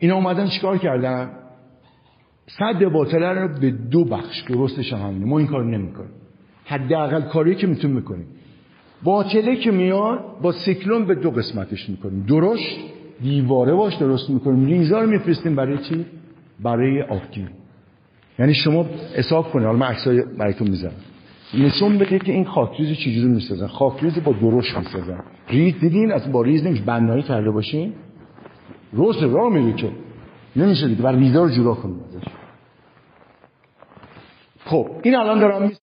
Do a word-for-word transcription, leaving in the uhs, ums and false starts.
اینا اومدن چیکار کردن؟ سد باطله رو به دو بخش درستش هم همینه. ما این کارو نمی‌کنیم. حداقل کاری که میتونیم میکنیم. باطله که میاد با سیکلون به دو قسمتش میکنیم. درشت دیواره باش درست میکنیم. ریزا رو میفرستیم برای چی؟ برای آبگیر. یعنی شما حساب کنید، حالا من عکسای براتون میذارم، نشون بده که این خاکریز چجوری میسازن. خاکریز با درشت میسازن. ریز دیدین از با ریز نمیشه بنایی کرده باشین، روز راه میره که نمیشه دیگه، بعد ریزا رو جدا کنید ازش. خب این الان دارم